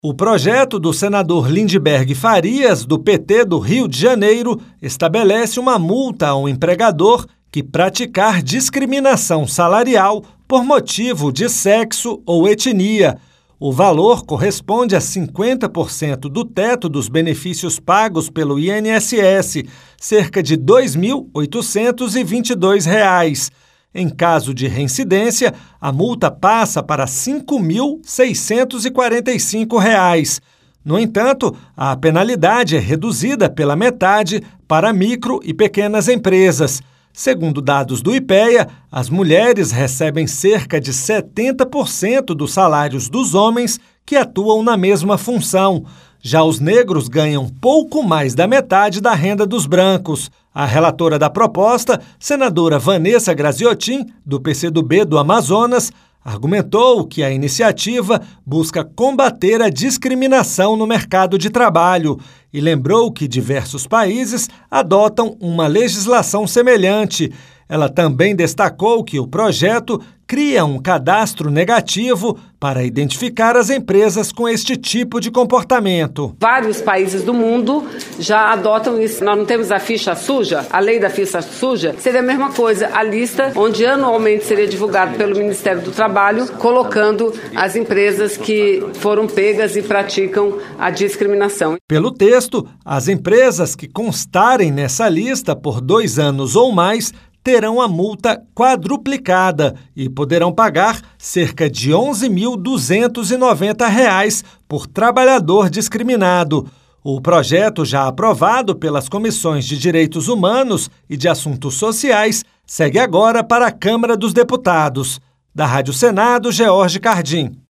O projeto do senador Lindbergh Farias, do PT do Rio de Janeiro, estabelece uma multa ao empregador que praticar discriminação salarial por motivo de sexo ou etnia. O valor corresponde a 50% do teto dos benefícios pagos pelo INSS, cerca de R$ 2.822. Em caso de reincidência, a multa passa para R$ 5.645. No entanto, a penalidade é reduzida pela metade para micro e pequenas empresas. Segundo dados do IPEA, as mulheres recebem cerca de 70% dos salários dos homens que atuam na mesma função. Já os negros ganham pouco mais da metade da renda dos brancos. A relatora da proposta, senadora Vanessa Graziotin, do PCdoB do Amazonas, argumentou que a iniciativa busca combater a discriminação no mercado de trabalho e lembrou que diversos países adotam uma legislação semelhante. Ela também destacou que o projeto cria um cadastro negativo para identificar as empresas com este tipo de comportamento. Vários países do mundo já adotam isso. Nós não temos a ficha suja, a lei da ficha suja. Seria a mesma coisa, a lista onde anualmente seria divulgado pelo Ministério do Trabalho, colocando as empresas que foram pegas e praticam a discriminação. Pelo texto, as empresas que constarem nessa lista por 2 anos ou mais terão a multa quadruplicada e poderão pagar cerca de R$ 11.290 por trabalhador discriminado. O projeto, já aprovado pelas Comissões de Direitos Humanos e de Assuntos Sociais, segue agora para a Câmara dos Deputados. Da Rádio Senado, George Cardim.